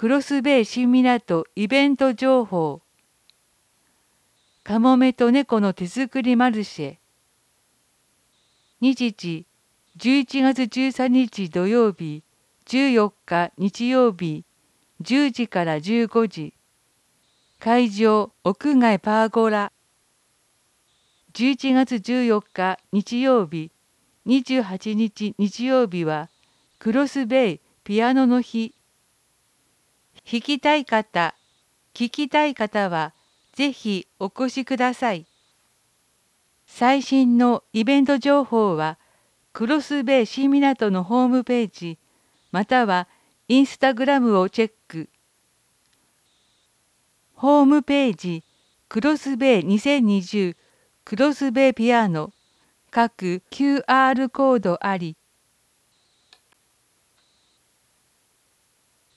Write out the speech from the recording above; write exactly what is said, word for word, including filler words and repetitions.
クロスベイ新港イベント情報。カモメと猫の手作りマルシェ。日時じゅういちがつじゅうさんにち土曜日、じゅうよっか日曜日、じゅうじからじゅうごじ。会場屋外パーゴラ。じゅういちがつじゅうよっか日曜日、にじゅうはちにち日曜日はクロスベイピアノの日。弾きたい方、聞きたい方はぜひお越しください。最新のイベント情報はクロスベイ新港のホームページまたはインスタグラムをチェック。ホームページクロスベイにせんにじゅうクロスベイピアノ各 キューアール コードあり